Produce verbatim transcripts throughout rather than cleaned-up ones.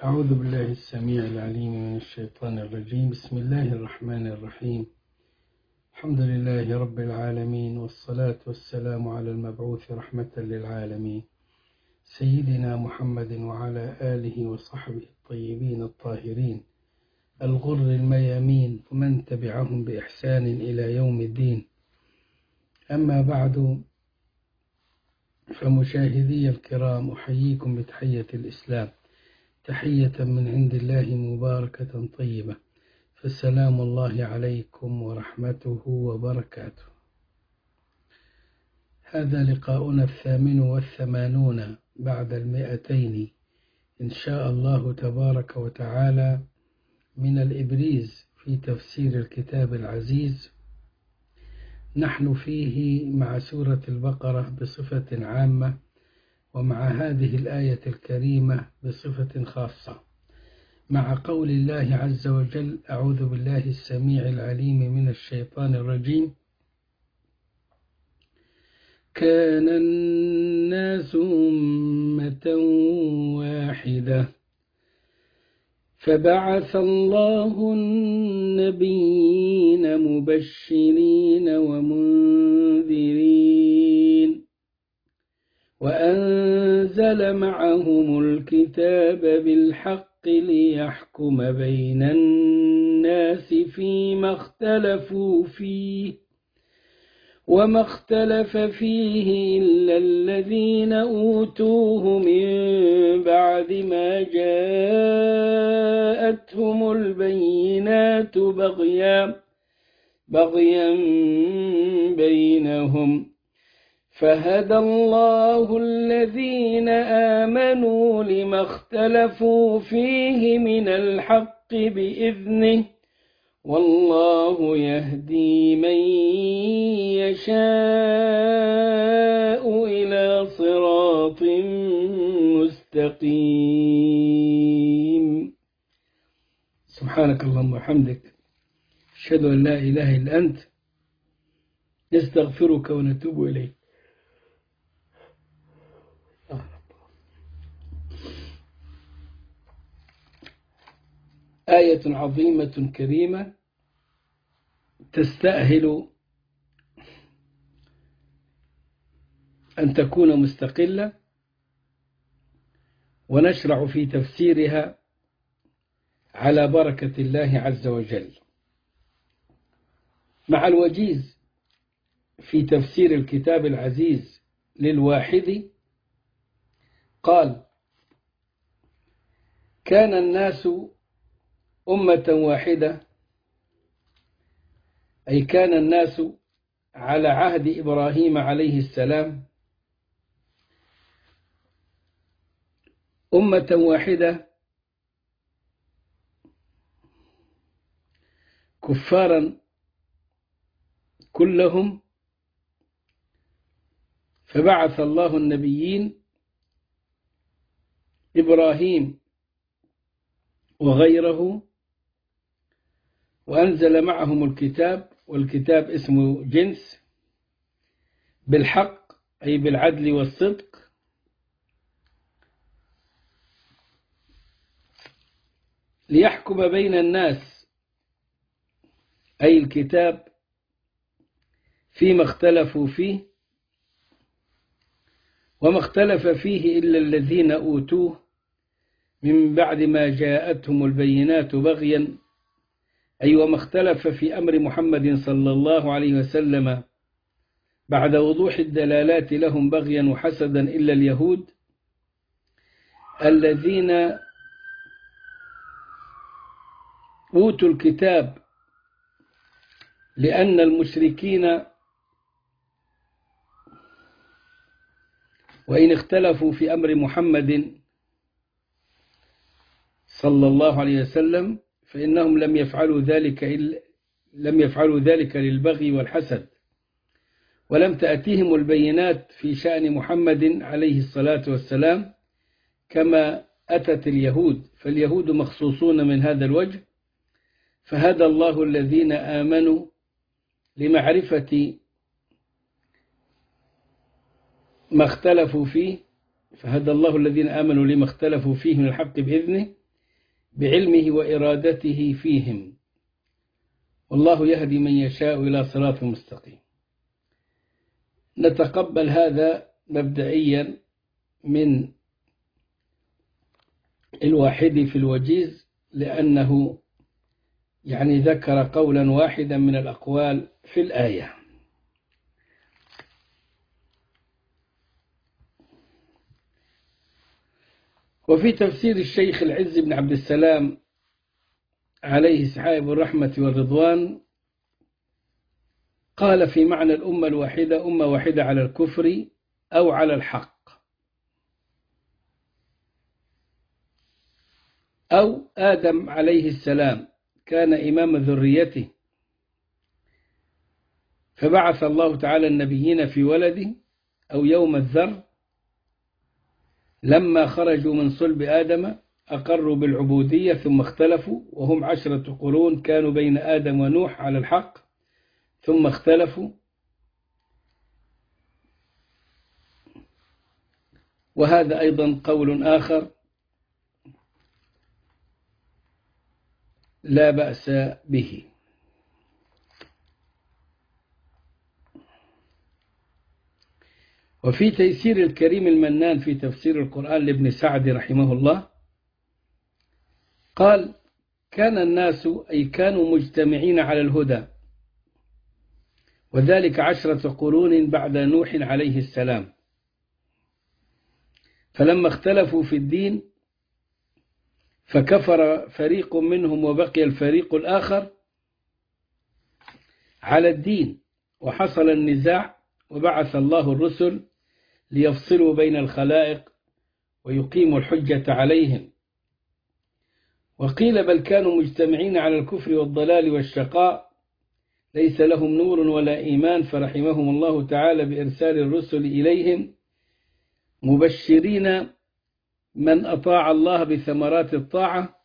أعوذ بالله السميع العليم من الشيطان الرجيم. بسم الله الرحمن الرحيم. الحمد لله رب العالمين، والصلاة والسلام على المبعوث رحمة للعالمين سيدنا محمد وعلى آله وصحبه الطيبين الطاهرين الغر الميامين ومن تبعهم بإحسان إلى يوم الدين. أما بعد، فمشاهدي الكرام، أحييكم بتحية الإسلام، تحية من عند الله مباركة طيبة، فالسلام الله عليكم ورحمته وبركاته. هذا لقاؤنا الثامن والثمانون بعد المئتين إن شاء الله تبارك وتعالى من الإبريز في تفسير الكتاب العزيز. نحن فيه مع سورة البقرة بصفة عامة، ومع هذه الآية الكريمة بصفة خاصة، مع قول الله عز وجل: أعوذ بالله السميع العليم من الشيطان الرجيم. كان الناس أمة واحدة فبعث الله النبيين مبشرين ومنذرين وأنزل معهم الكتاب بالحق ليحكم بين الناس فيما اختلفوا فيه وما اختلف فيه إلا الذين أوتوه من بعد ما جاءتهم البينات بغيا بغيا بينهم، فهدى الله الذين آمنوا لما اختلفوا فيه من الحق بإذنه، والله يهدي من يشاء إلى صراط مستقيم. سبحانك اللهم وبحمدك، أشهد أن لا إله إلا أنت، نستغفرك ونتوب إليك. آية عظيمة كريمة تستأهل أن تكون مستقلة، ونشرع في تفسيرها على بركة الله عز وجل. مع الوجيز في تفسير الكتاب العزيز للواحد قال: كان الناس أمة واحدة، أي كان الناس على عهد إبراهيم عليه السلام أمة واحدة، كفارا كلهم، فبعث الله النبيين إبراهيم وغيره، وأنزل معهم الكتاب، والكتاب اسمه جنس، بالحق أي بالعدل والصدق، ليحكم بين الناس، أي الكتاب، فيما اختلفوا فيه وما اختلف فيه إلا الذين أوتوه من بعد ما جاءتهم البينات بغيا، أي وما اختلف في أمر محمد صلى الله عليه وسلم بعد وضوح الدلالات لهم بغيا وحسدا إلا اليهود الذين أوتوا الكتاب، لأن المشركين وإن اختلفوا في أمر محمد صلى الله عليه وسلم فإنهم لم يفعلوا ذلك إلا لم يفعلوا ذلك للبغي والحسد، ولم تأتيهم البينات في شأن محمد عليه الصلاة والسلام كما أتت اليهود، فاليهود مخصوصون من هذا الوجه. فهدى الله الذين آمنوا لمعرفة ما اختلفوا فيه فهدى الله الذين آمنوا لما اختلفوا فيه من الحق بإذنه، بعلمه وإرادته فيهم، والله يهدي من يشاء إلى صراط مستقيم. نتقبل هذا مبدئيا من الواحد في الوجيز، لأنه يعني ذكر قولا واحدا من الأقوال في الآية. وفي تفسير الشيخ العز بن عبد السلام عليه سحائب الرحمة والرضوان قال في معنى الأمة الواحدة: أمة واحدة على الكفر أو على الحق، أو آدم عليه السلام كان إمام ذريته فبعث الله تعالى النبيين في ولده، أو يوم الذر لما خرجوا من صلب آدم أقروا بالعبودية ثم اختلفوا، وهم عشرة قرون كانوا بين آدم ونوح على الحق ثم اختلفوا. وهذا أيضا قول آخر لا بأس به. وفي تيسير الكريم المنان في تفسير القرآن لابن سعد رحمه الله قال: كان الناس أي كانوا مجتمعين على الهدى، وذلك عشرة قرون بعد نوح عليه السلام، فلما اختلفوا في الدين فكفر فريق منهم وبقي الفريق الآخر على الدين، وحصل النزاع، وبعث الله الرسل ليفصلوا بين الخلائق ويقيموا الحجة عليهم. وقيل بل كانوا مجتمعين على الكفر والضلال والشقاء، ليس لهم نور ولا إيمان، فرحمهم الله تعالى بإرسال الرسل إليهم مبشرين من أطاع الله بثمرات الطاعة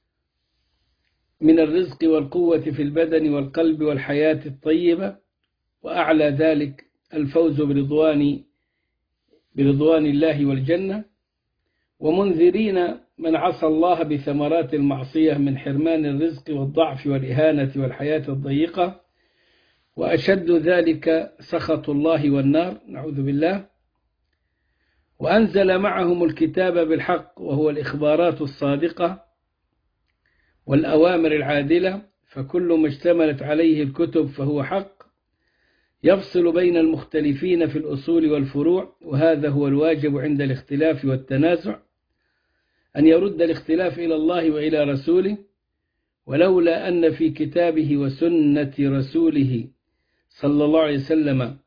من الرزق والقوة في البدن والقلب والحياة الطيبة، وأعلى ذلك الفوز برضوان برضوان الله والجنة، ومنذرين من عصى الله بثمرات المعصية من حرمان الرزق والضعف والإهانة والحياة الضيقة، وأشد ذلك سخط الله والنار، نعوذ بالله. وأنزل معهم الكتاب بالحق، وهو الإخبارات الصادقة والأوامر العادلة، فكل ما اشتملت عليه الكتب فهو حق، يفصل بين المختلفين في الأصول والفروع، وهذا هو الواجب عند الاختلاف والتنازع، أن يرد الاختلاف إلى الله وإلى رسوله. ولولا أن في كتابه وسنة رسوله صلى الله عليه وسلم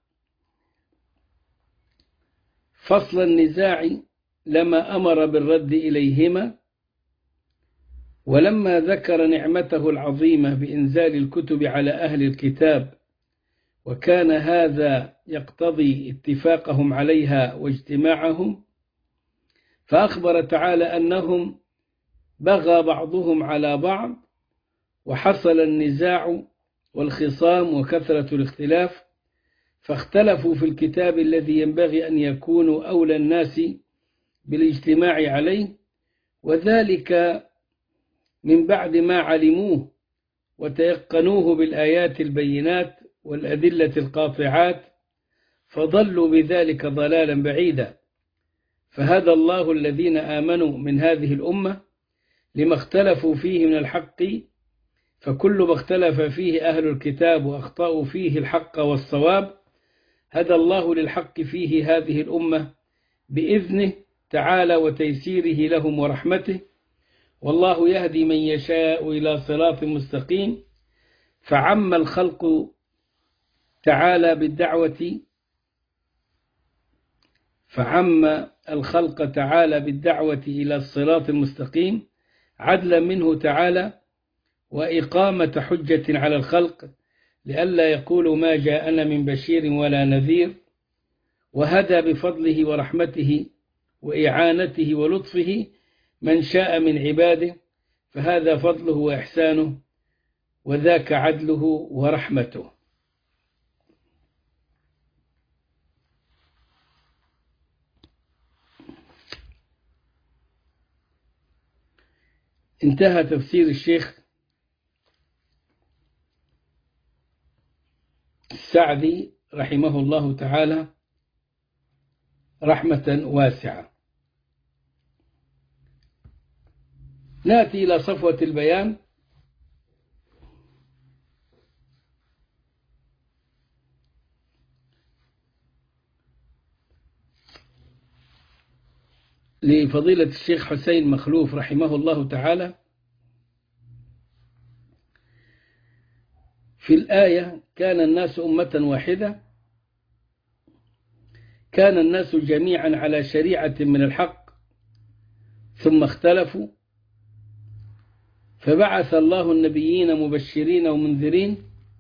فصل النزاع لما أمر بالرد إليهما. ولما ذكر نعمته العظيمة بإنزال الكتب على أهل الكتاب، وكان هذا يقتضي اتفاقهم عليها واجتماعهم، فأخبر تعالى أنهم بغى بعضهم على بعض، وحصل النزاع والخصام وكثرة الاختلاف، فاختلفوا في الكتاب الذي ينبغي أن يكونوا أولى الناس بالاجتماع عليه، وذلك من بعد ما علموه وتيقنوه بالآيات البينات والأدلة القاطعات، فضلوا بذلك ضلالا بعيدا. فهدى الله الذين آمنوا من هذه الأمة لما اختلفوا فيه من الحق، فكل ما اختلف فيه أهل الكتاب وأخطأوا فيه الحق والصواب هدى الله للحق فيه هذه الأمة بإذنه تعالى وتيسيره لهم ورحمته، والله يهدي من يشاء إلى صراط مستقيم. فعم الخلق تعالى بالدعوة فعم الخلق تعالى بالدعوة إلى الصراط المستقيم عدلا منه تعالى وإقامة حجة على الخلق، لئلا يقولوا ما جاءنا من بشير ولا نذير. وهدى بفضله ورحمته وإعانته ولطفه من شاء من عباده، فهذا فضله وإحسانه، وذاك عدله ورحمته. انتهى تفسير الشيخ السعدي رحمه الله تعالى رحمة واسعة. نأتي إلى صفوة البيان. لفضيلة الشيخ حسين مخلوف رحمه الله تعالى في الآية: كان الناس أمة واحدة، كان الناس جميعا على شريعة من الحق ثم اختلفوا فبعث الله النبيين مبشرين ومنذرين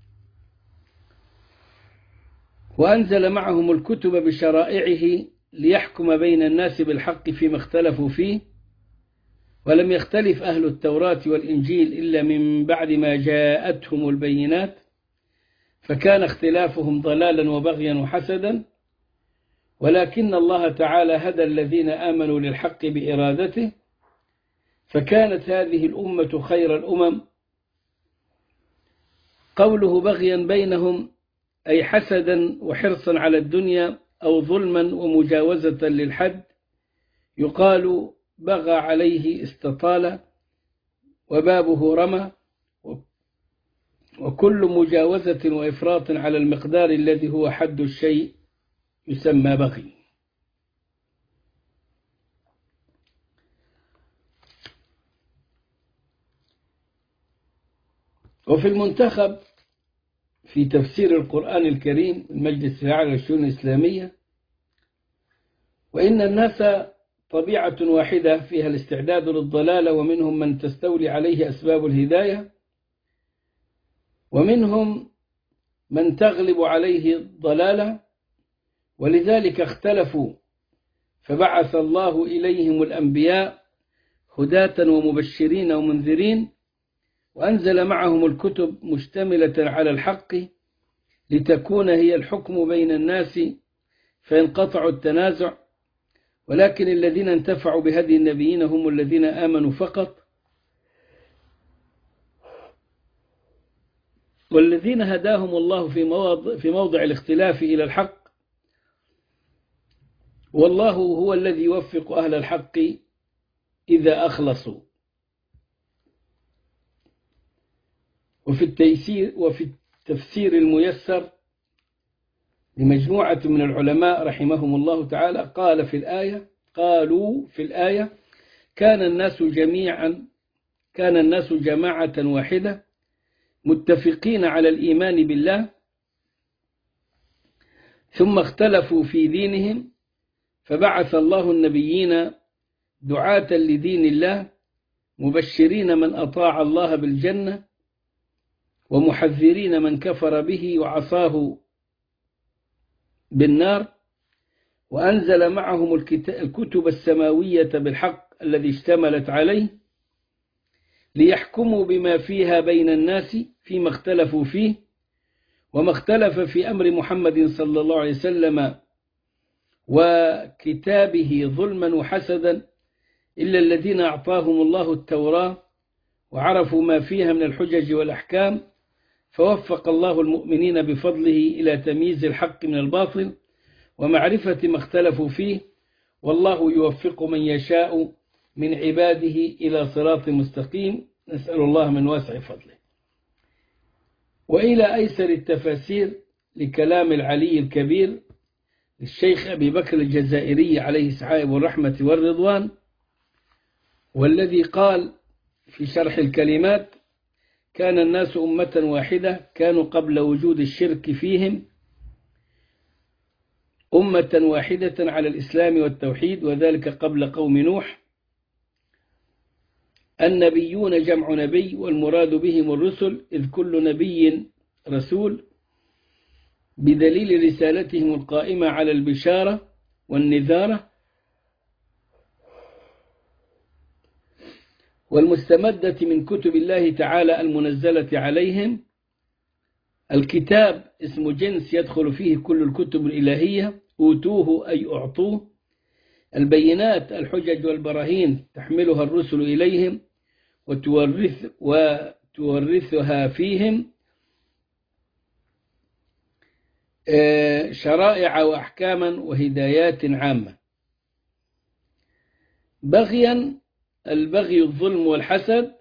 وأنزل معهم الكتب بشرائعه ليحكم بين الناس بالحق فيما اختلفوا فيه، ولم يختلف أهل التوراة والإنجيل إلا من بعد ما جاءتهم البينات، فكان اختلافهم ضلالا وبغيا وحسدا، ولكن الله تعالى هدى الذين آمنوا للحق بإرادته، فكانت هذه الأمة خير الأمم. قوله بغيا بينهم أي حسدا وحرصا على الدنيا أو ظلما ومجاوزة للحد، يقال بغى عليه استطال وبابه رمى، وكل مجاوزة وإفراط على المقدار الذي هو حد الشيء يسمى بغي. وفي المنتخب في تفسير القرآن الكريم المجلس الأعلى للشؤون الإسلامية: وإن الناس طبيعة واحدة فيها الاستعداد للضلالة، ومنهم من تستولي عليه أسباب الهداية، ومنهم من تغلب عليه الضلالة، ولذلك اختلفوا فبعث الله إليهم الأنبياء هداة ومبشرين ومنذرين، وأنزل معهم الكتب مشتملة على الحق لتكون هي الحكم بين الناس فينقطع التنازع، ولكن الذين انتفعوا بهدي النبيين هم الذين آمنوا فقط، والذين هداهم الله في موضع, في موضع الاختلاف إلى الحق، والله هو الذي يوفق أهل الحق إذا أخلصوا. وفي التيسير وفي التفسير الميسر لمجموعة من العلماء رحمهم الله تعالى قال في الآية قالوا في الآية: كان الناس جميعا كان الناس جماعة واحدة متفقين على الإيمان بالله، ثم اختلفوا في دينهم فبعث الله النبيين دعاة لدين الله مبشرين من أطاع الله بالجنة ومحذرين من كفر به وعصاه بالنار، وأنزل معهم الكتب السماوية بالحق الذي اشتملت عليه ليحكموا بما فيها بين الناس فيما اختلفوا فيه، وما اختلف في أمر محمد صلى الله عليه وسلم وكتابه ظلما وحسدا إلا الذين أعطاهم الله التوراة وعرفوا ما فيها من الحجج والأحكام، فوفق الله المؤمنين بفضله إلى تمييز الحق من الباطل ومعرفة ما اختلفوا فيه، والله يوفق من يشاء من عباده إلى صراط مستقيم، نسأل الله من واسع فضله. وإلى أيسر التفاسير لكلام العلي الكبير للشيخ أبي بكر الجزائري عليه السعائب والرحمة والرضوان، والذي قال في شرح الكلمات: كان الناس أمة واحدة كانوا قبل وجود الشرك فيهم أمة واحدة على الإسلام والتوحيد، وذلك قبل قوم نوح. النبيون جمع نبي، والمراد بهم الرسل، إذ كل نبي رسول بدليل رسالتهم القائمة على البشارة والنذارة والمستمدة من كتب الله تعالى المنزلة عليهم. الكتاب اسم جنس يدخل فيه كل الكتب الإلهية، أوتوه أي أعطوه. البينات الحجج والبراهين تحملها الرسل إليهم، وتورث وتورثها فيهم شرائع وأحكاما وهدايات عامة. بغيا، البغي الظلم والحسد،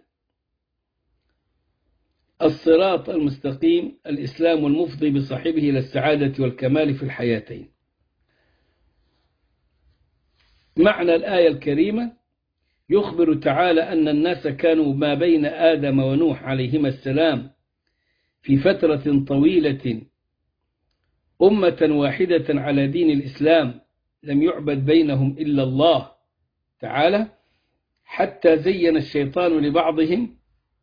الصراط المستقيم الإسلام المفضي بصاحبه إلى السعادة والكمال في الحياتين. معنى الآية الكريمة: يخبر تعالى أن الناس كانوا ما بين آدم ونوح عليهما السلام في فترة طويلة أمة واحدة على دين الإسلام، لم يعبد بينهم إلا الله تعالى، حتى زين الشيطان لبعضهم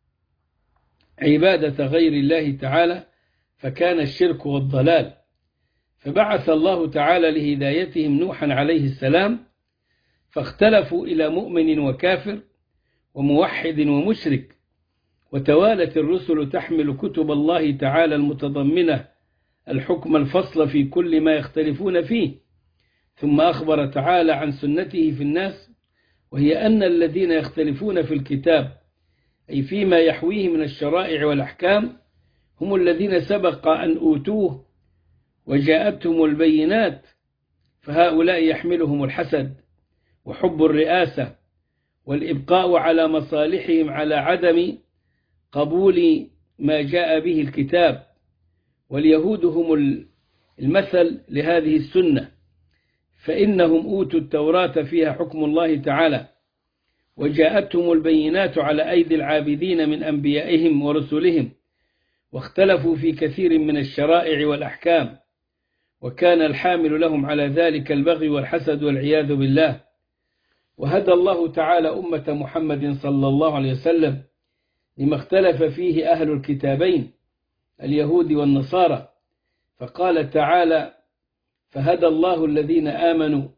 عبادة غير الله تعالى، فكان الشرك والضلال، فبعث الله تعالى لهدايتهم نوحا عليه السلام، فاختلفوا إلى مؤمن وكافر وموحد ومشرك، وتوالت الرسل تحمل كتب الله تعالى المتضمنة الحكم الفصل في كل ما يختلفون فيه. ثم أخبر تعالى عن سنته في الناس، وهي أن الذين يختلفون في الكتاب أي فيما يحويه من الشرائع والأحكام هم الذين سبق أن أوتوه وجاءتهم البينات، فهؤلاء يحملهم الحسد وحب الرئاسة والإبقاء على مصالحهم على عدم قبول ما جاء به الكتاب. واليهود هم المثل لهذه السنة، فإنهم أوتوا التوراة فيها حكم الله تعالى، وجاءتهم البينات على أيدي العابدين من أنبيائهم ورسلهم، واختلفوا في كثير من الشرائع والأحكام، وكان الحامل لهم على ذلك البغي والحسد والعياذ بالله. وهدى الله تعالى أمة محمد صلى الله عليه وسلم لما اختلف فيه أهل الكتابين اليهود والنصارى، فقال تعالى: فهدى الله الذين آمنوا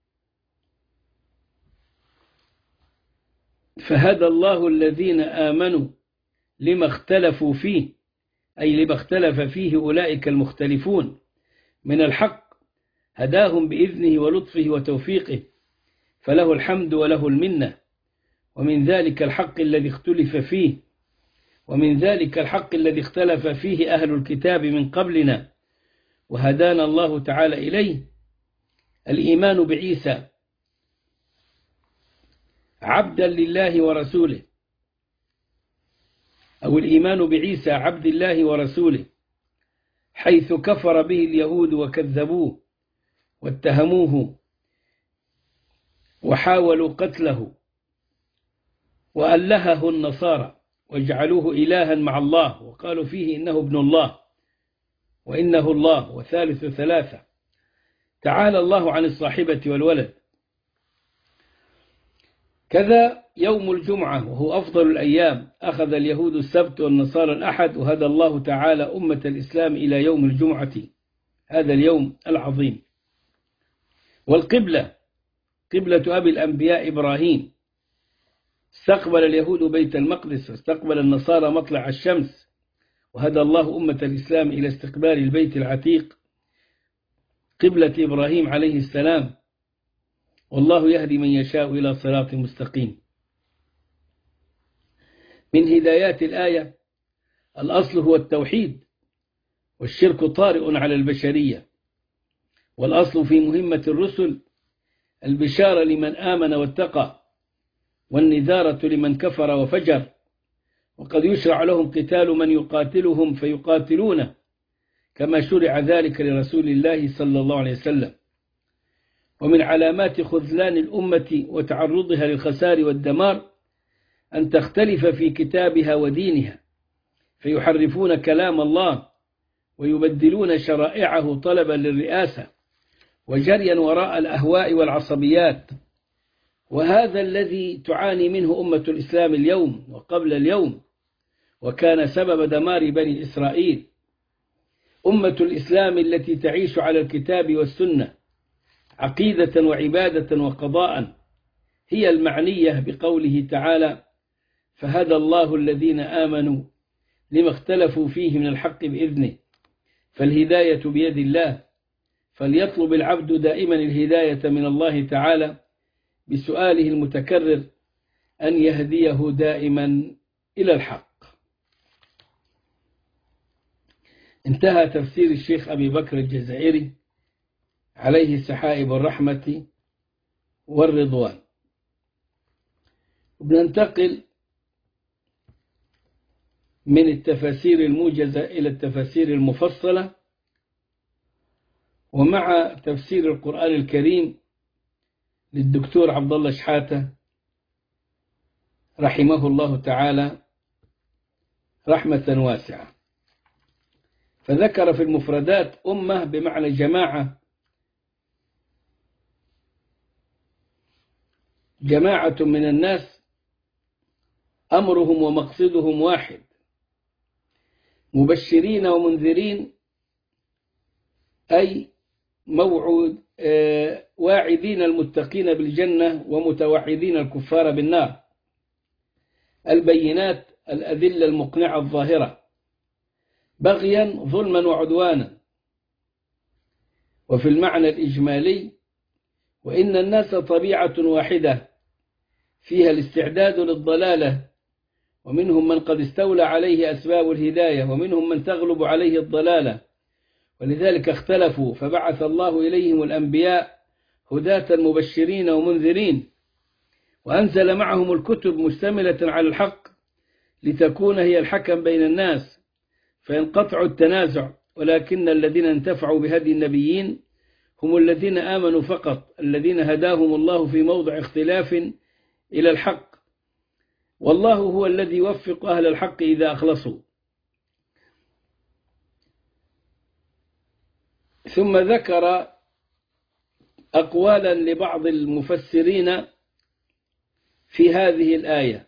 فهدى الله الذين آمنوا لما اختلفوا فيه، أي لما اختلف فيه أولئك المختلفون من الحق، هداهم بإذنه ولطفه وتوفيقه، فله الحمد وله المنة. ومن ذلك الحق الذي اختلف فيه ومن ذلك الحق الذي اختلف فيه أهل الكتاب من قبلنا وهدانا الله تعالى إليه الإيمان بعيسى عبدا لله ورسوله، أو الإيمان بعيسى عبد الله ورسوله، حيث كفر به اليهود وكذبوه واتهموه وحاولوا قتله، وألهه النصارى وجعلوه إلها مع الله، وقالوا فيه إنه ابن الله وإنه الله وثالث ثلاثة. تعالى الله عن الصاحبة والولد. كذا يوم الجمعة وهو أفضل الأيام، أخذ اليهود السبت والنصارى الأحد، وهدى الله تعالى أمة الإسلام إلى يوم الجمعة، هذا اليوم العظيم. والقبلة قبلة أبي الأنبياء إبراهيم، استقبل اليهود بيت المقدس واستقبل النصارى مطلع الشمس، وهدى الله أمة الإسلام إلى استقبال البيت العتيق قبلة إبراهيم عليه السلام، والله يهدي من يشاء إلى صراط مستقيم. من هدايات الآية: الأصل هو التوحيد، والشرك طارئ على البشرية، والأصل في مهمة الرسل البشارة لمن آمن واتقى، والنذارة لمن كفر وفجر، وقد يشرع لهم قتال من يقاتلهم فيقاتلونه، كما شرع ذلك لرسول الله صلى الله عليه وسلم. ومن علامات خذلان الأمة وتعرضها للخسار والدمار أن تختلف في كتابها ودينها، فيحرفون كلام الله ويبدلون شرائعه طلبا للرئاسة وجريا وراء الأهواء والعصبيات، وهذا الذي تعاني منه أمة الإسلام اليوم وقبل اليوم، وكان سبب دمار بني إسرائيل. أمة الإسلام التي تعيش على الكتاب والسنة عقيدة وعبادة وقضاء هي المعنية بقوله تعالى: فهدى الله الذين آمنوا لما اختلفوا فيه من الحق بإذنه. فالهداية بيد الله، فليطلب العبد دائما الهداية من الله تعالى بسؤاله المتكرر: أن يهديه دائما إلى الحق. انتهى تفسير الشيخ أبي بكر الجزائري عليه سحائب الرحمة والرضوان. وبننتقل من التفاسير الموجزة إلى التفاسير المفصلة، ومع تفسير القرآن الكريم للدكتور عبد الله شحاتة رحمه الله تعالى رحمة واسعة. فذكر في المفردات أمة بمعنى جماعة، جماعة من الناس أمرهم ومقصدهم واحد، مبشرين ومنذرين، أي موعود واعدين المتقين بالجنة ومتوعدين الكفار بالنار، البينات الأذلة المقنعة الظاهرة، بغيا ظلما وعدوانا. وفي المعنى الإجمالي: وإن الناس طبيعة واحدة فيها الاستعداد للضلالة، ومنهم من قد استولى عليه أسباب الهداية، ومنهم من تغلب عليه الضلالة، ولذلك اختلفوا، فبعث الله إليهم الأنبياء هداة مبشرين ومنذرين، وأنزل معهم الكتب مشتملة على الحق لتكون هي الحكم بين الناس فينقطع التنازع. ولكن الذين انتفعوا بهدي النبيين هم الذين آمنوا فقط، الذين هداهم الله في موضع اختلاف إلى الحق، والله هو الذي يوفق أهل الحق إذا أخلصوا. ثم ذكر أقوالا لبعض المفسرين في هذه الآية،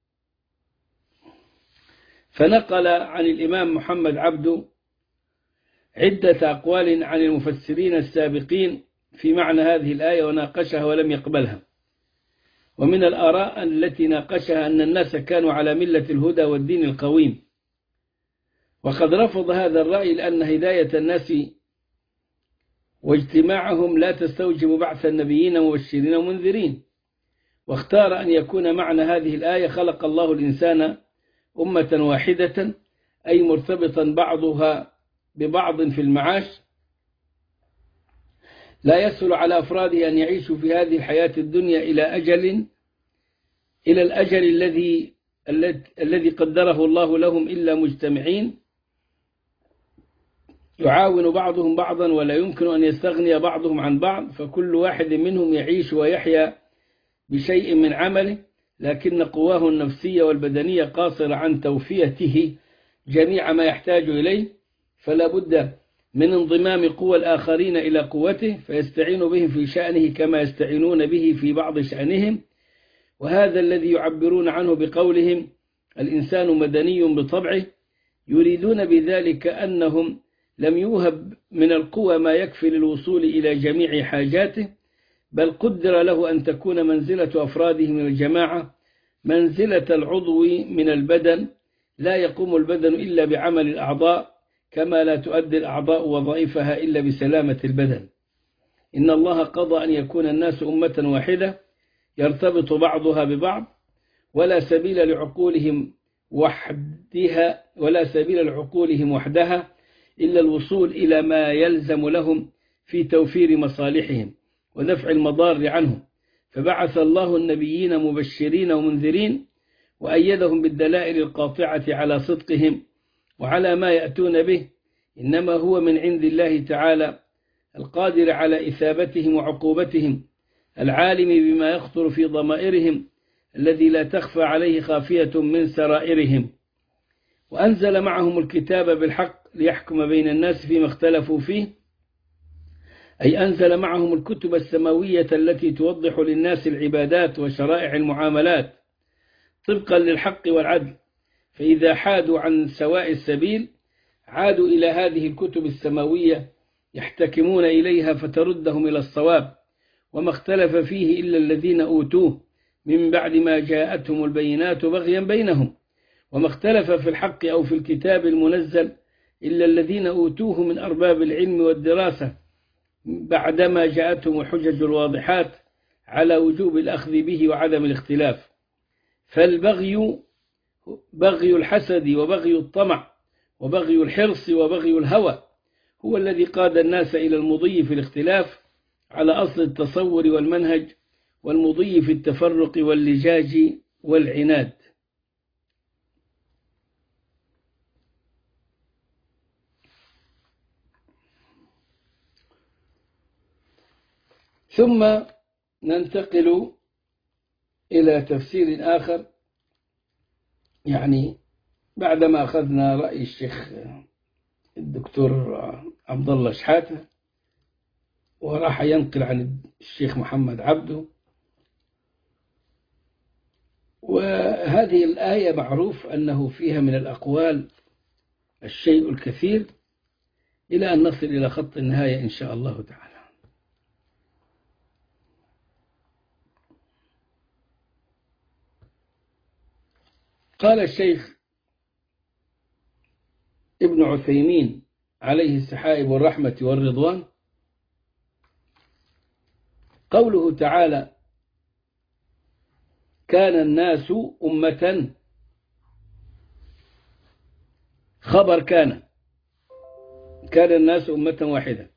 فنقل عن الإمام محمد عبده عدة أقوال عن المفسرين السابقين في معنى هذه الآية وناقشها ولم يقبلها. ومن الآراء التي ناقشها أن الناس كانوا على ملة الهدى والدين القويم، وقد رفض هذا الرأي لأن هداية الناس واجتماعهم لا تستوجب بعث النبيين مبشرين ومنذرين، واختار أن يكون معنى هذه الآية: خلق الله الإنسان أمة واحدة، أي مرتبطا بعضها ببعض في المعاش، لا يسهل على أفراده أن يعيشوا في هذه الحياة الدنيا إلى أجل إلى الأجل الذي الذي قدره الله لهم إلا مجتمعين يعاون بعضهم بعضا، ولا يمكن أن يستغني بعضهم عن بعض، فكل واحد منهم يعيش ويحيا بشيء من عمله، لكن قواه النفسية والبدنية قاصرة عن توفيته جميع ما يحتاج إليه، فلا بد من انضمام قوى الآخرين إلى قوته فيستعين بهم في شأنه كما يستعينون به في بعض شأنهم. وهذا الذي يعبرون عنه بقولهم الإنسان مدني بطبعه، يريدون بذلك أنهم لم يوهب من القوى ما يكفي للوصول إلى جميع حاجاته، بل قدر له أن تكون منزلة أفراده من الجماعة منزلة العضو من البدن، لا يقوم البدن إلا بعمل الأعضاء، كما لا تؤدي الأعضاء وظائفها إلا بسلامة البدن. إن الله قضى أن يكون الناس أمة واحدة يرتبط بعضها ببعض، ولا سبيل لعقولهم وحدها ولا سبيل لعقولهم وحدها إلا الوصول إلى ما يلزم لهم في توفير مصالحهم ودفع المضار عنهم، فبعث الله النبيين مبشرين ومنذرين، وأيدهم بالدلائل القاطعة على صدقهم وعلى ما يأتون به، إنما هو من عند الله تعالى القادر على إثابتهم وعقوبتهم، العالم بما يخطر في ضمائرهم، الذي لا تخفى عليه خافية من سرائرهم. وأنزل معهم الكتاب بالحق ليحكم بين الناس فيما اختلفوا فيه، أي أنزل معهم الكتب السماوية التي توضح للناس العبادات وشرائع المعاملات طبقا للحق والعدل، فإذا حادوا عن سواء السبيل عادوا إلى هذه الكتب السماوية يحتكمون إليها فتردهم إلى الصواب، وما اختلف فيه إلا الذين أوتوه من بعد ما جاءتهم البينات بغيا بينهم، وما اختلف في الحق أو في الكتاب المنزل إلا الذين أوتوه من أرباب العلم والدراسة بعدما جاءتهم الحجج الواضحات على وجوب الأخذ به وعدم الاختلاف. فالبغي بغي الحسد وبغي الطمع وبغي الحرص وبغي الهوى هو الذي قاد الناس إلى المضي في الاختلاف على أصل التصور والمنهج، والمضي في التفرق واللجاج والعناد. ثم ننتقل إلى تفسير آخر، يعني بعدما أخذنا رأي الشيخ الدكتور عبد الله شحاتة وراح ينقل عن الشيخ محمد عبده. وهذه الآية معروف أنه فيها من الأقوال الشيء الكثير، إلى أن نصل إلى خط النهاية إن شاء الله تعالى. قال الشيخ ابن عثيمين عليه السحائب والرحمة والرضوان: قوله تعالى: كان الناس أمة، خبر كان كان الناس أمة واحدة،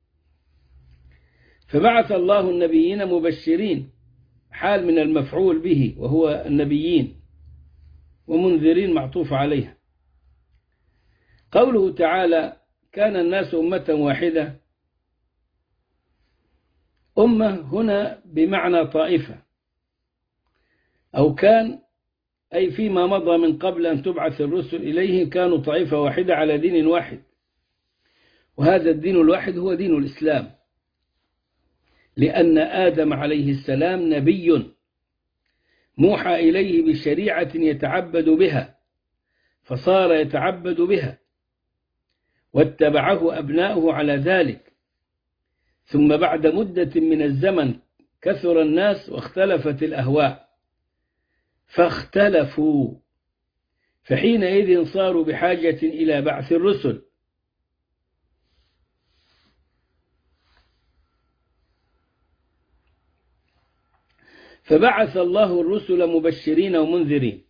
فبعث الله النبيين مبشرين، حال من المفعول به وهو النبيين، ومنذرين معطوف عليها. قوله تعالى: كان الناس أمة واحدة، أمة هنا بمعنى طائفة، أو كان أي فيما مضى من قبل أن تبعث الرسل إليه كانوا طائفة واحدة على دين واحد، وهذا الدين الواحد هو دين الإسلام، لأن آدم عليه السلام نبي موحى إليه بشريعة يتعبد بها، فصار يتعبد بها، واتبعه أبناؤه على ذلك. ثم بعد مدة من الزمن كثر الناس واختلفت الأهواء فاختلفوا، فحينئذ صاروا بحاجة إلى بعث الرسل. فبعث الله الرسل مبشرين ومنذرين.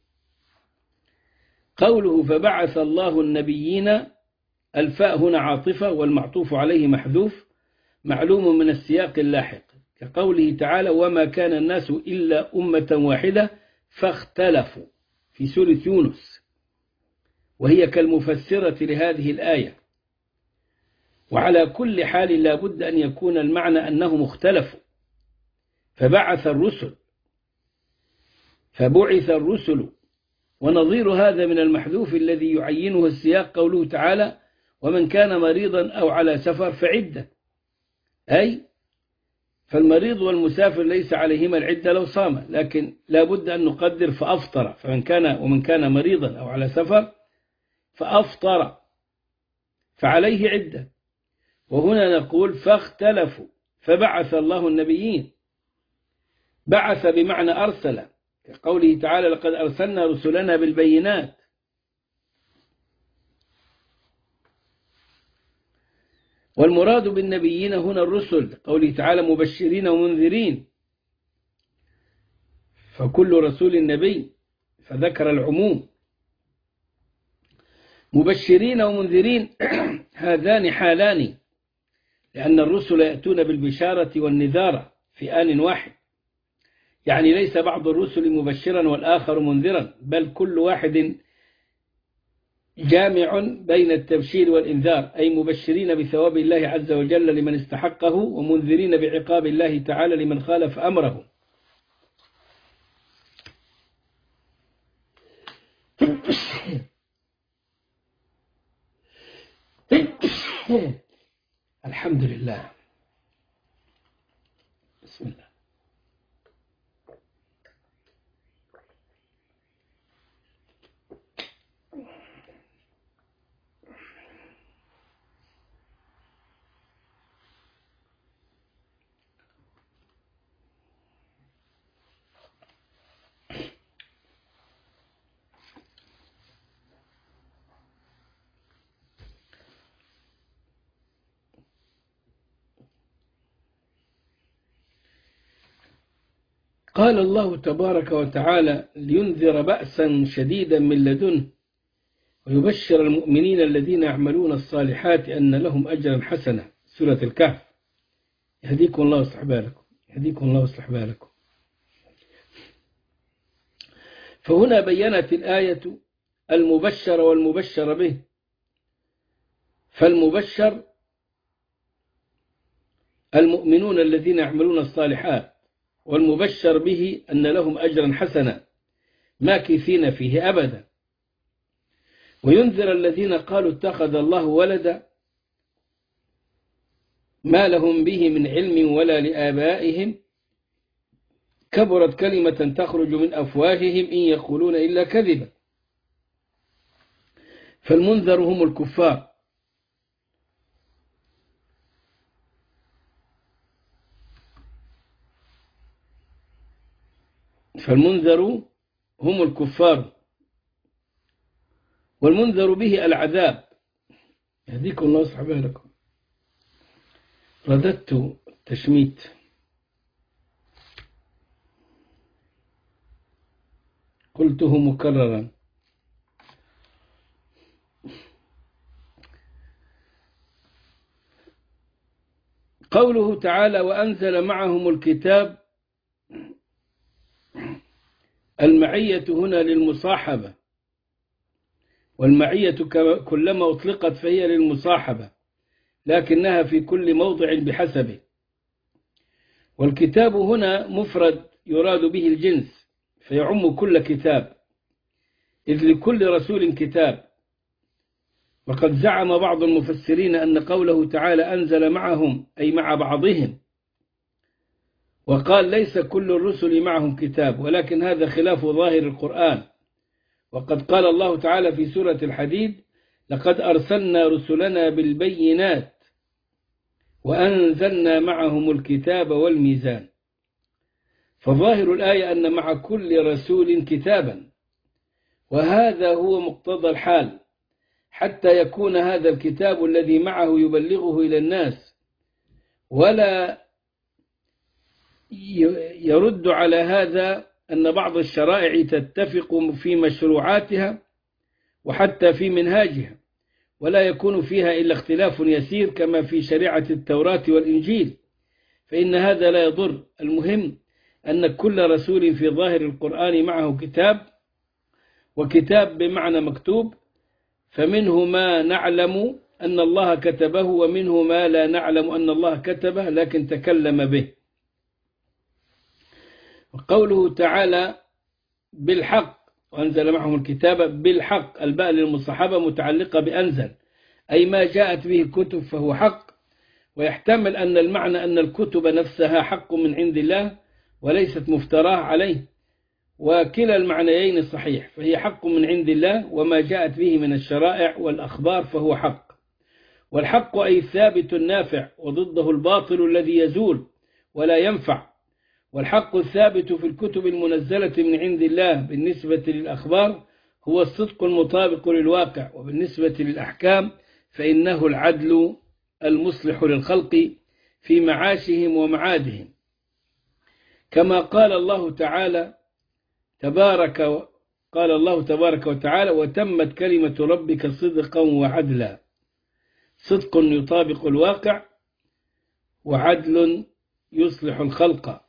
قوله فبعث الله النبيين، الفاء هنا عاطفة والمعطوف عليه محذوف، معلوم من السياق اللاحق، كقوله تعالى: وما كان الناس إلا أمة واحدة فاختلفوا، في سورة يونس، وهي كالمفسرة لهذه الآية. وعلى كل حال لا بد أن يكون المعنى أنهم اختلفوا، فبعث الرسل فبعث الرسل. ونظير هذا من المحذوف الذي يعينه السياق قوله تعالى: ومن كان مريضا أو على سفر فعدة، أي فالمريض والمسافر ليس عليهما العدة لو صام، لكن لا بد أن نقدر فأفطر، فمن كان ومن كان مريضا أو على سفر فأفطر فعليه عدة. وهنا نقول فاختلفوا فبعث الله النبيين. بعث بمعنى أرسل، كقوله تعالى: لقد أرسلنا رسلنا بالبينات. والمراد بالنبيين هنا الرسل، قوله تعالى: مبشرين ومنذرين، فكل رسول نبي، فذكر العموم. مبشرين ومنذرين هذان حالان، لأن الرسل يأتون بالبشارة والنذارة في آن واحد، يعني ليس بعض الرسل مبشرا والآخر منذرا، بل كل واحد جامع بين التبشير والإنذار، أي مبشرين بثواب الله عز وجل لمن استحقه، ومنذرين بعقاب الله تعالى لمن خالف أمره. الحمد لله. بسم الله. قال الله تبارك وتعالى لينذر بأسا شديدا من لدنه ويبشر المؤمنين الذين يعملون الصالحات أن لهم أجرا حسنا. سورة الكهف. يهديكم الله ويصلح بالكم. يهديكم الله ويصلح بالكم. فهنا بينت الآية المبشر والمبشر به. فالمبشر المؤمنون الذين يعملون الصالحات، والمبشر به أن لهم أجرا حسنا ماكثين فيه أبدا. وينذر الذين قالوا اتخذ الله ولدا ما لهم به من علم ولا لآبائهم كبرت كلمة تخرج من أفواههم إن يقولون إلا كذبا. فالمنذر هم الكفار، فالمنذر هم الكفار والمنذر به العذاب. يهديكم الله ويصلح بالكم. رددت تشميت. قلته مكررا. قوله تعالى وأنزل معهم الكتاب، المعية هنا للمصاحبة، والمعية كلما أطلقت فهي للمصاحبة لكنها في كل موضع بحسبه. والكتاب هنا مفرد يراد به الجنس فيعم كل كتاب، إذ لكل رسول كتاب. وقد زعم بعض المفسرين أن قوله تعالى أنزل معهم أي مع بعضهم، وقال ليس كل الرسل معهم كتاب، ولكن هذا خلاف ظاهر القرآن. وقد قال الله تعالى في سورة الحديد لقد أرسلنا رسلنا بالبينات وأنزلنا معهم الكتاب والميزان. فظاهر الآية أن مع كل رسول كتابا، وهذا هو مقتضى الحال، حتى يكون هذا الكتاب الذي معه يبلغه إلى الناس، ولا يرد على هذا أن بعض الشرائع تتفق في مشروعاتها وحتى في منهاجها، ولا يكون فيها إلا اختلاف يسير كما في شريعة التوراة والإنجيل، فإن هذا لا يضر. المهم أن كل رسول في ظاهر القرآن معه كتاب، وكتاب بمعنى مكتوب، فمنه ما نعلم أن الله كتبه ومنه ما لا نعلم أن الله كتبه لكن تكلم به. وقوله تعالى بالحق وأنزل معهم الكتاب بالحق، الباء للمصاحبة متعلقة بأنزل، أي ما جاءت به الكتب فهو حق. ويحتمل أن المعنى أن الكتب نفسها حق من عند الله وليست مفتراه عليه، وكلا المعنيين صحيح، فهي حق من عند الله، وما جاءت به من الشرائع والأخبار فهو حق. والحق أي الثابت النافع، وضده الباطل الذي يزول ولا ينفع. والحق الثابت في الكتب المنزلة من عند الله بالنسبة للأخبار هو الصدق المطابق للواقع، وبالنسبة للأحكام فإنه العدل المصلح للخلق في معاشهم ومعادهم. كما قال الله تعالى تبارك قال الله تبارك وتعالى وتمت كلمة ربك صدقا وعدلا. صدق يطابق الواقع، وعدل يصلح الخلق.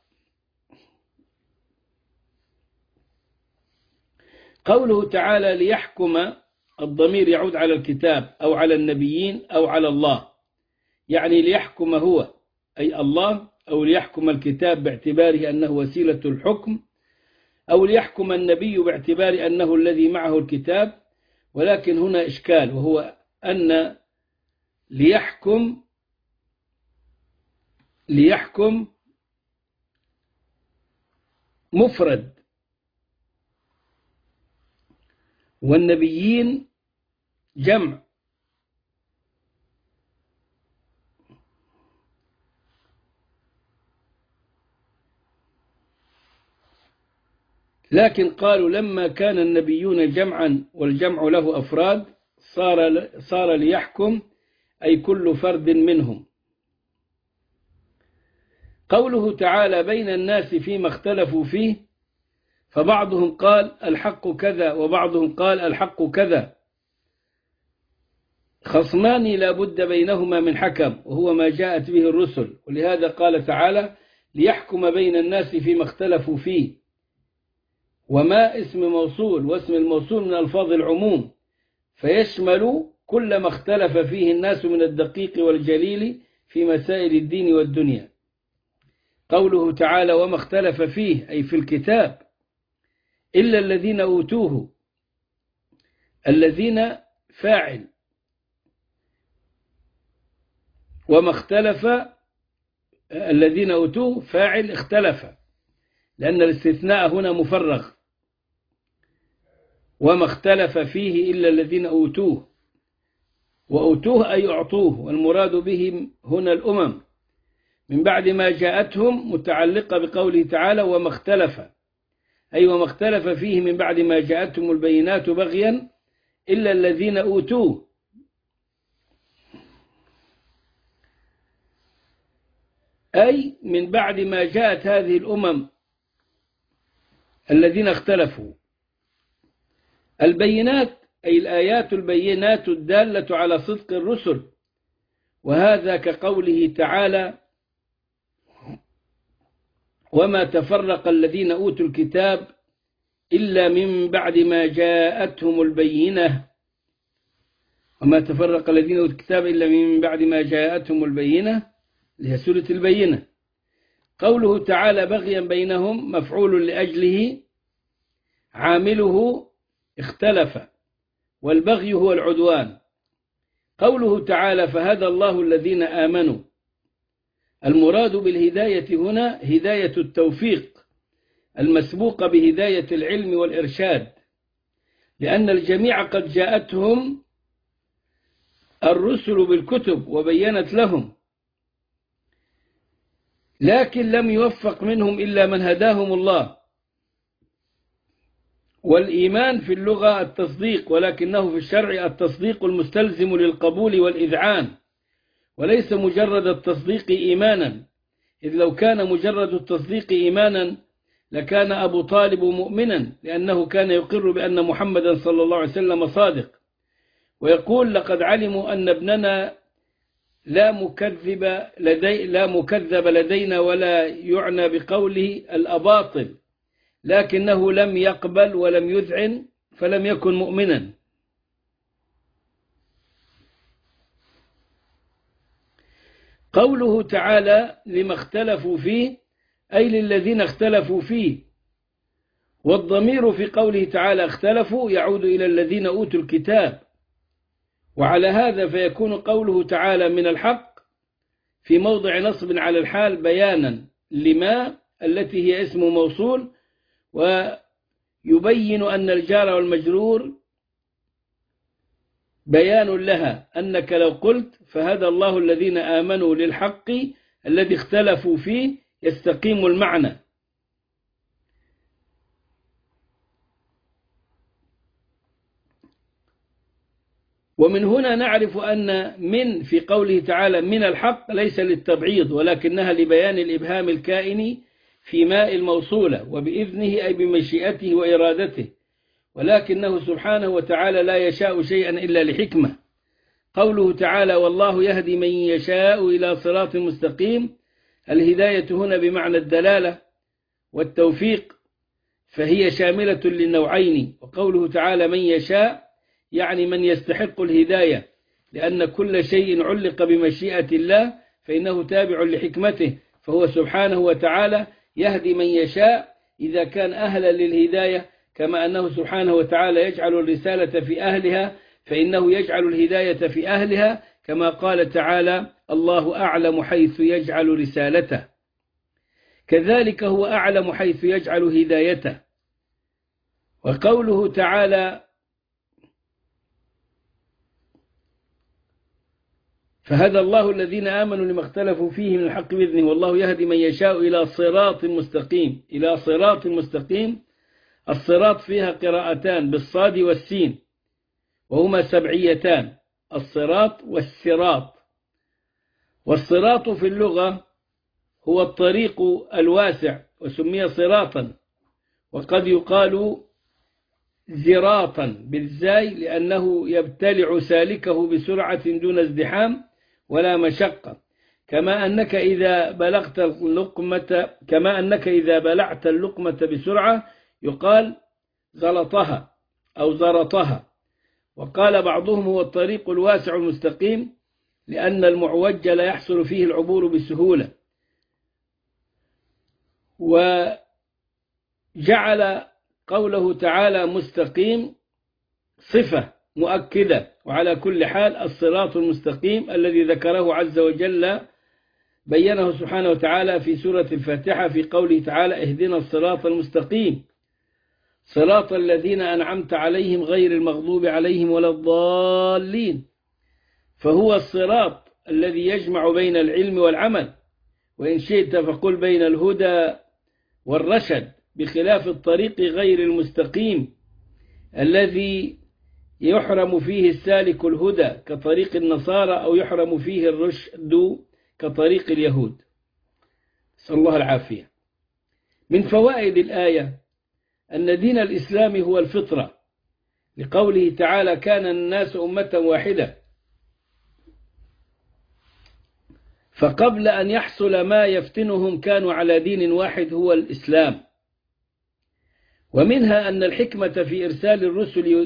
قوله تعالى ليحكم، الضمير يعود على الكتاب أو على النبيين أو على الله، يعني ليحكم هو أي الله، أو ليحكم الكتاب باعتباره أنه وسيلة الحكم، أو ليحكم النبي باعتبار أنه الذي معه الكتاب. ولكن هنا إشكال، وهو أن ليحكم ليحكم مفرد، والنبيين جمع. لكن قالوا لما كان النبيون جمعا والجمع له أفراد صار صار ليحكم أي كل فرد منهم. قوله تعالى بين الناس فيما اختلفوا فيه، فبعضهم قال الحق كذا وبعضهم قال الحق كذا، خصمان لا بد بينهما من حكم، وهو ما جاءت به الرسل. ولهذا قال تعالى ليحكم بين الناس فيما اختلفوا فيه، وما اسم موصول، واسم الموصول من ألفاظ العموم، فيشمل كل ما اختلف فيه الناس من الدقيق والجليل في مسائل الدين والدنيا. قوله تعالى وما اختلف فيه أي في الكتاب إلا الذين أوتوه، الذين فاعل، وما اختلف الذين أوتوه فاعل اختلف، لأن الاستثناء هنا مفرغ. وما اختلف فيه إلا الذين أوتوه، وأوتوه أي أعطوه، والمراد بهم هنا الأمم من بعد ما جاءتهم، متعلقة بقوله تعالى وما اختلف، أي وما اختلف فيه من بعد ما جاءتهم البينات بغيا إلا الذين أوتوه، أي من بعد ما جاءت هذه الأمم الذين اختلفوا. البينات أي الآيات البينات الدالة على صدق الرسل، وهذا كقوله تعالى وما تفرق الذين أوتوا الكتاب إلا من بعد ما جاءتهم البينة، وما تفرق الذين أوتوا الكتاب إلا من بعد ما جاءتهم البينة، اللي هي سورة البينة. قوله تعالى بغيا بينهم مفعول لأجله، عامله اختلف، والبغي هو العدوان. قوله تعالى فهدى الله الذين آمنوا، المراد بالهداية هنا هداية التوفيق المسبوقة بهداية العلم والإرشاد، لأن الجميع قد جاءتهم الرسل بالكتب وبينت لهم، لكن لم يوفق منهم إلا من هداهم الله. والإيمان في اللغة التصديق، ولكنه في الشرع التصديق المستلزم للقبول والإذعان، وليس مجرد التصديق إيمانا، إذ لو كان مجرد التصديق إيمانا لكان أبو طالب مؤمنا، لأنه كان يقر بأن محمدا صلى الله عليه وسلم صادق، ويقول لقد علموا أن ابننا لا مكذب لدي لا مكذب لدينا ولا يعنى بقوله الأباطل، لكنه لم يقبل ولم يذعن فلم يكن مؤمنا. قوله تعالى لما اختلفوا فيه أي للذين اختلفوا فيه، والضمير في قوله تعالى اختلفوا يعود إلى الذين أوتوا الكتاب، وعلى هذا فيكون قوله تعالى من الحق في موضع نصب على الحال بيانا لما التي هي اسم موصول، ويبين أن الجار والمجرور بيان لها، أنك لو قلت فهدى الله الذين آمنوا للحق الذي اختلفوا فيه يستقيم المعنى. ومن هنا نعرف أن من في قوله تعالى من الحق ليس للتبعيض، ولكنها لبيان الإبهام الكائن في ماء الموصولة، وبإذنه أي بمشيئته وإرادته، ولكنه سبحانه وتعالى لا يشاء شيئا إلا لحكمة. قوله تعالى والله يهدي من يشاء إلى صراط مستقيم، الهداية هنا بمعنى الدلالة والتوفيق، فهي شاملة للنوعين. وقوله تعالى من يشاء يعني من يستحق الهداية، لأن كل شيء علق بمشيئة الله فإنه تابع لحكمته، فهو سبحانه وتعالى يهدي من يشاء إذا كان أهلا للهداية، كما أنه سبحانه وتعالى يجعل الرسالة في أهلها فإنه يجعل الهداية في أهلها، كما قال تعالى الله أعلم حيث يجعل رسالته، كذلك هو أعلم حيث يجعل هدايته. وقوله تعالى فهدى الله الذين آمنوا لما اختلفوا فيه من الحق بإذنه والله يهدي من يشاء إلى صراط مستقيم، إلى صراط مستقيم. الصراط فيها قراءتان بالصاد والسين وهما سبعيتان، الصراط والصراط. والصراط في اللغة هو الطريق الواسع وسمي صراطا، وقد يقال زراطا بالزاي لأنه يبتلع سالكه بسرعة دون ازدحام ولا مشقة، كما أنك إذا بلغت اللقمة كما أنك إذا بلعت اللقمة بسرعة يقال زلطها أو زرطها. وقال بعضهم هو الطريق الواسع المستقيم لأن المعوج لا يحصل فيه العبور بسهولة، وجعل قوله تعالى مستقيم صفة مؤكدة. وعلى كل حال الصراط المستقيم الذي ذكره عز وجل بينه سبحانه وتعالى في سورة الفاتحة في قوله تعالى اهدنا الصراط المستقيم صراط الذين أنعمت عليهم غير المغضوب عليهم ولا الضالين. فهو الصراط الذي يجمع بين العلم والعمل، وإن شئت فقل بين الهدى والرشد، بخلاف الطريق غير المستقيم الذي يحرم فيه السالك الهدى كطريق النصارى، أو يحرم فيه الرشد كطريق اليهود، نسأل الله العافية. من فوائد الآية أن دين الإسلام هو الفطرة، لقوله تعالى كان الناس أمة واحدة، فقبل أن يحصل ما يفتنهم كانوا على دين واحد هو الإسلام. ومنها أن الحكمة في إرسال الرسل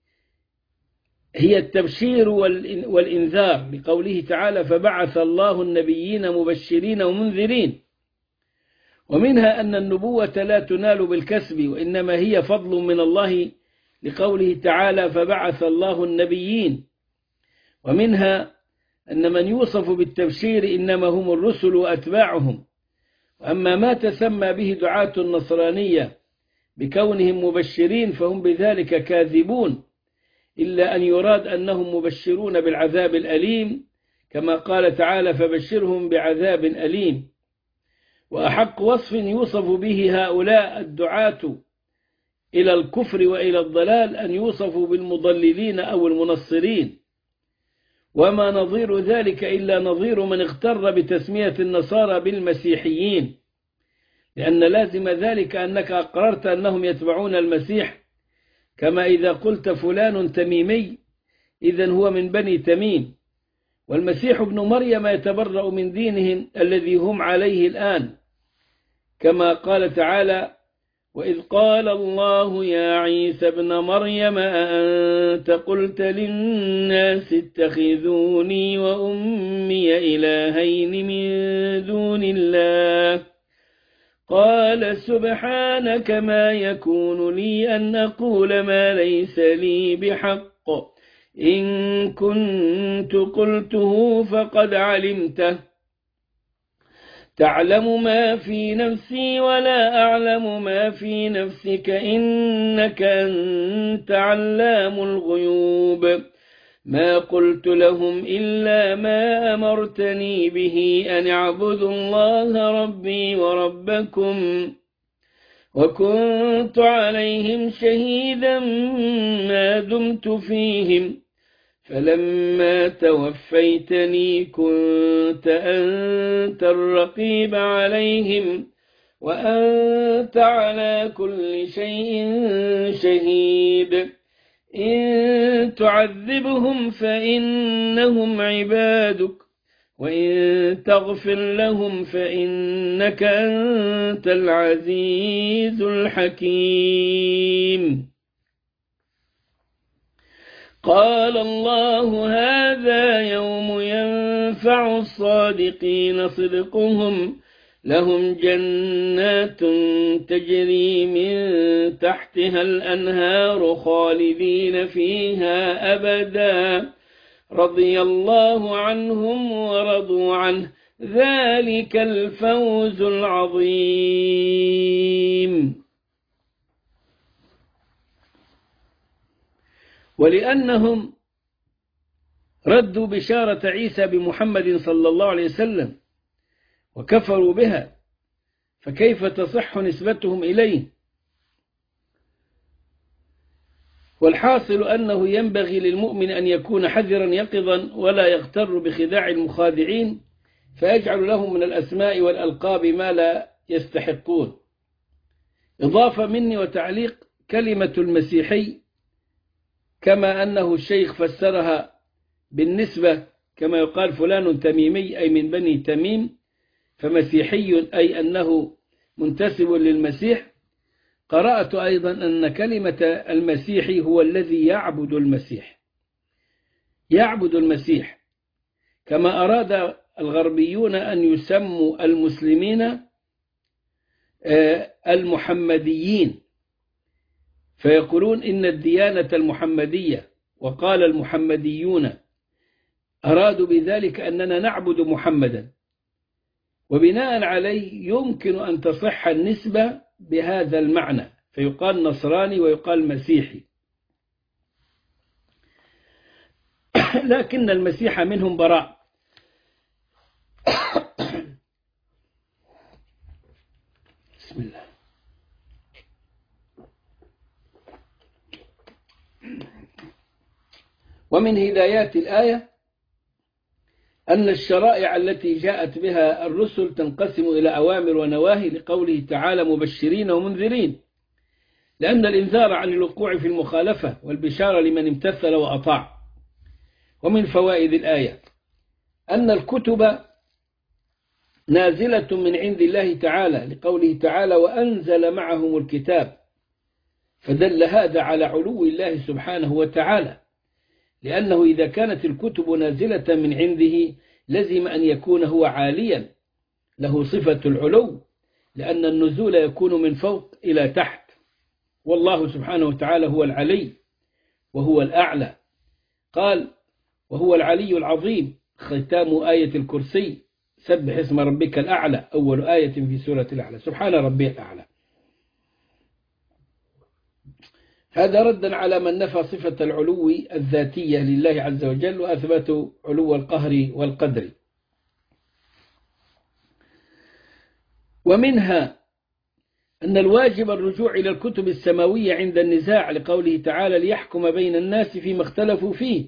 هي التبشير والإنذار، لقوله تعالى فبعث الله النبيين مبشرين ومنذرين. ومنها أن النبوة لا تنال بالكسب وإنما هي فضل من الله، لقوله تعالى فبعث الله النبيين. ومنها أن من يوصف بالتبشير إنما هم الرسل وأتباعهم. وأما ما تسمى به دعاة النصرانية بكونهم مبشرين فهم بذلك كاذبون، إلا أن يراد أنهم مبشرون بالعذاب الأليم، كما قال تعالى فبشرهم بعذاب أليم. وأحق وصف يوصف به هؤلاء الدعاة إلى الكفر وإلى الضلال أن يوصفوا بالمضللين أو المنصرين، وما نظير ذلك إلا نظير من اغتر بتسمية النصارى بالمسيحيين، لأن لازم ذلك أنك أقررت أنهم يتبعون المسيح، كما إذا قلت فلان تميمي إذن هو من بني تميم، والمسيح ابن مريم يتبرأ من دينهم الذي هم عليه الآن، كما قال تعالى وإذ قال الله يا عيسى ابن مريم أأنت قلت للناس اتخذوني وأمي إلهين من دون الله قال سبحانك ما يكون لي أن أقول ما ليس لي بحق إن كنت قلته فقد علمته تعلم ما في نفسي ولا أعلم ما في نفسك إنك أنت علام الغيوب ما قلت لهم إلا ما أمرتني به أن اعبدوا الله ربي وربكم وكنت عليهم شهيدا ما دمت فيهم فلما توفيتني كنت أنت الرقيب عليهم وأنت على كل شيء شهيد إن تعذبهم فإنهم عبادك وإن تغفر لهم فإنك أنت العزيز الحكيم. قال الله هذا يوم ينفع الصادقين صدقهم لهم جنات تجري من تحتها الأنهار خالدين فيها أبدا رضي الله عنهم ورضوا عنه ذلك الفوز العظيم. ولأنهم ردوا بشارة عيسى بمحمد صلى الله عليه وسلم وكفروا بها، فكيف تصح نسبتهم إليه؟ والحاصل أنه ينبغي للمؤمن أن يكون حذرا يقظا ولا يغتر بخداع المخادعين فيجعل لهم من الأسماء والألقاب ما لا يستحقون. إضافة مني وتعليق: كلمة المسيحي كما أنه الشيخ فسرها بالنسبة كما يقال فلان تميمي أي من بني تميم، فمسيحي أي أنه منتسب للمسيح، قرأت أيضا أن كلمة المسيحي هو الذي يعبد المسيح، يعبد المسيح، كما أراد الغربيون أن يسموا المسلمين المحمديين، فيقولون إن الديانة المحمدية، وقال المحمديون أرادوا بذلك أننا نعبد محمدا، وبناء عليه يمكن أن تصح النسبة بهذا المعنى، فيقال نصراني ويقال مسيحي. لكن المسيح منهم براء. بسم الله. ومن هدايات الآية أن الشرائع التي جاءت بها الرسل تنقسم إلى أوامر ونواهي، لقوله تعالى مبشرين ومنذرين، لأن الإنذار عن الوقوع في المخالفة والبشارة لمن امتثل وأطاع. ومن فوائد الآية أن الكتب نازلة من عند الله تعالى، لقوله تعالى وأنزل معهم الكتاب، فدل هذا على علو الله سبحانه وتعالى، لأنه إذا كانت الكتب نازلة من عنده لزم أن يكون هو عاليا له صفة العلو، لأن النزول يكون من فوق إلى تحت، والله سبحانه وتعالى هو العلي وهو الأعلى. قال وهو العلي العظيم، ختام آية الكرسي سبح اسم ربك الأعلى، أول آية في سورة الأعلى، سبحان ربي الأعلى. هذا ردا على من نفى صفة العلو الذاتية لله عز وجل وأثبتوا علو القهر والقدر. ومنها أن الواجب الرجوع إلى الكتب السماوية عند النزاع، لقوله تعالى ليحكم بين الناس فيما اختلفوا فيه،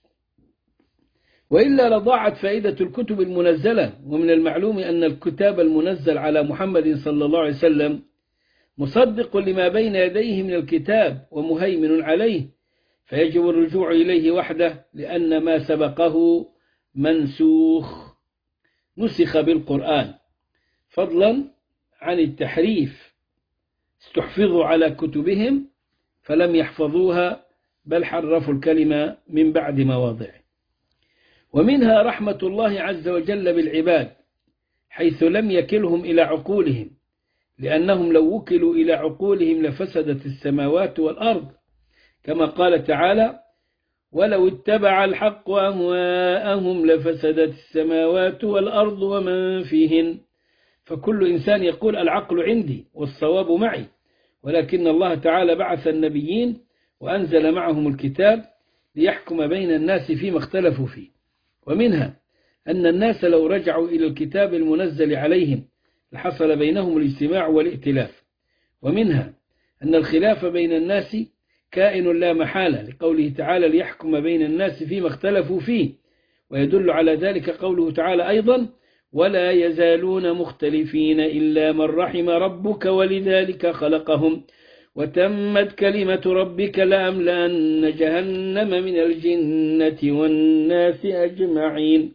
وإلا لضاعت فائدة الكتب المنزلة. ومن المعلوم أن الكتاب المنزل على محمد صلى الله عليه وسلم مصدق لما بين يديه من الكتاب ومهيمن عليه، فيجب الرجوع إليه وحده، لأن ما سبقه منسوخ نسخ بالقرآن، فضلا عن التحريف، استحفظوا على كتبهم فلم يحفظوها بل حرفوا الكلمة من بعد مواضعه. ومنها رحمة الله عز وجل بالعباد، حيث لم يكلهم إلى عقولهم، لأنهم لو وكلوا إلى عقولهم لفسدت السماوات والأرض، كما قال تعالى ولو اتبع الحق أهواءهم لفسدت السماوات والأرض ومن فيهن. فكل إنسان يقول العقل عندي والصواب معي، ولكن الله تعالى بعث النبيين وأنزل معهم الكتاب ليحكم بين الناس فيما اختلفوا فيه. ومنها أن الناس لو رجعوا إلى الكتاب المنزل عليهم لحصل بينهم الاجتماع والائتلاف. ومنها أن الخلاف بين الناس كائن لا محالة، لقوله تعالى ليحكم بين الناس فيما اختلفوا فيه، ويدل على ذلك قوله تعالى أيضا ولا يزالون مختلفين إلا من رحم ربك ولذلك خلقهم وتمت كلمة ربك لأملأن جهنم من الجنة والناس أجمعين.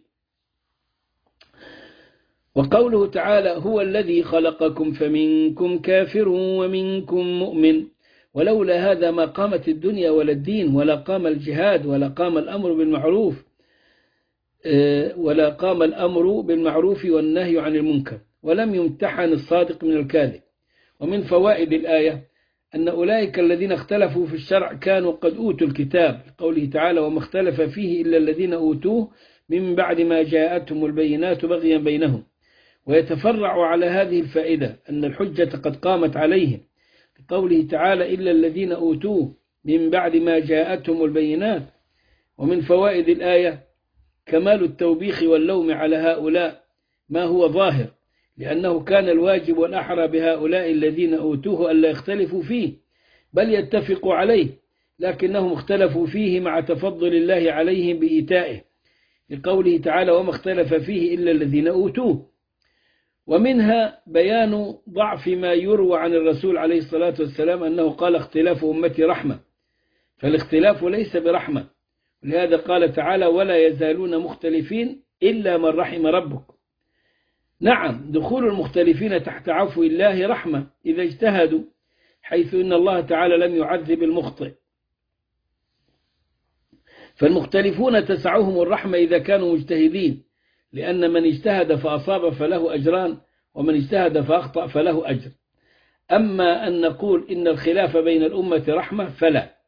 وقوله تعالى هو الذي خلقكم فمنكم كافر ومنكم مؤمن، ولولا هذا ما قامت الدنيا ولا الدين ولا قام الجهاد ولا قام الأمر بالمعروف ولا قام الأمر بالمعروف والنهي عن المنكر، ولم يمتحن الصادق من الكاذب. ومن فوائد الآية أن أولئك الذين اختلفوا في الشرع كانوا قد أوتوا الكتاب، قوله تعالى وما اختلف فيه إلا الذين أوتوه من بعد ما جاءتهم البينات بغيا بينهم. ويتفرع على هذه الفائدة أن الحجة قد قامت عليهم، قوله تعالى إلا الذين أوتوه من بعد ما جاءتهم البينات. ومن فوائد الآية كمال التوبيخ واللوم على هؤلاء ما هو ظاهر، لأنه كان الواجب والأحرى بهؤلاء الذين أوتوه ألا يختلفوا فيه بل يتفقوا عليه، لكنهم اختلفوا فيه مع تفضل الله عليهم بإيتائه، لقوله تعالى وما اختلف فيه إلا الذين أوتوه. ومنها بيان ضعف ما يروى عن الرسول عليه الصلاة والسلام أنه قال اختلاف أمتي رحمة، فالاختلاف ليس برحمة، ولهذا قال تعالى ولا يزالون مختلفين إلا من رحم ربك. نعم، دخول المختلفين تحت عفو الله رحمة إذا اجتهدوا، حيث إن الله تعالى لم يعذب المخطئ، فالمختلفون تسعهم الرحمة إذا كانوا مجتهدين، لأن من اجتهد فأصاب فله أجران، ومن اجتهد فأخطأ فله أجر. أما أن نقول إن الخلاف بين الأمة رحمة فلا.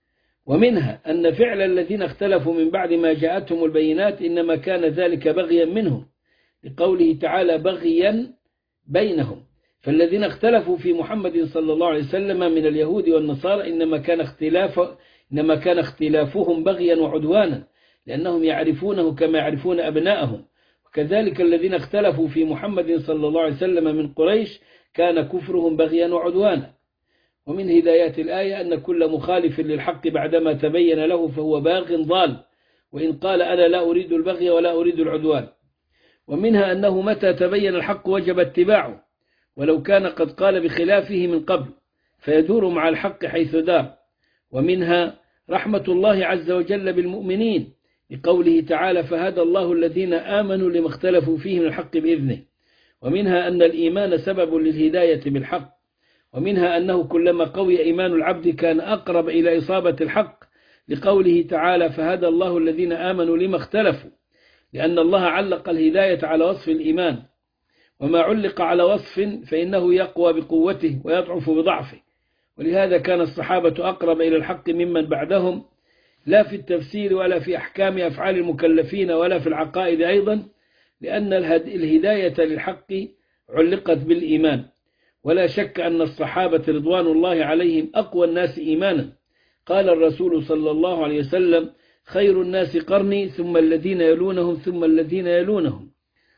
ومنها أن فعل الذين اختلفوا من بعد ما جاءتهم البينات إنما كان ذلك بغيا منهم، لقوله تعالى بغيا بينهم، فالذين اختلفوا في محمد صلى الله عليه وسلم من اليهود والنصارى إنما كان اختلاف إنما كان اختلافهم بغيا وعدوانا، لأنهم يعرفونه كما يعرفون أبناءهم. وكذلك الذين اختلفوا في محمد صلى الله عليه وسلم من قريش كان كفرهم بغيا وعدوانا. ومن هدايات الآية أن كل مخالف للحق بعدما تبين له فهو باغ ضال، وإن قال أنا لا أريد البغي ولا أريد العدوان. ومنها أنه متى تبين الحق وجب اتباعه، ولو كان قد قال بخلافه من قبل، فيدور مع الحق حيث دار. ومنها رحمة الله عز وجل بالمؤمنين، لقوله تعالى فهدى الله الذين آمنوا لما اختلفوا فيه من الحق بإذنه. ومنها أن الإيمان سبب للهداية بالحق. ومنها أنه كلما قوي إيمان العبد كان أقرب إلى إصابة الحق، لقوله تعالى فهدى الله الذين آمنوا لما اختلفوا، لأن الله علق الهداية على وصف الإيمان، وما علق على وصف فإنه يقوى بقوته ويضعف بضعفه. ولهذا كان الصحابة أقرب إلى الحق ممن بعدهم، لا في التفسير ولا في أحكام أفعال المكلفين ولا في العقائد أيضا، لأن الهداية للحق علقت بالإيمان. ولا شك أن الصحابة رضوان الله عليهم أقوى الناس إيمانا. قال الرسول صلى الله عليه وسلم خير الناس قرني ثم الذين يلونهم ثم الذين يلونهم.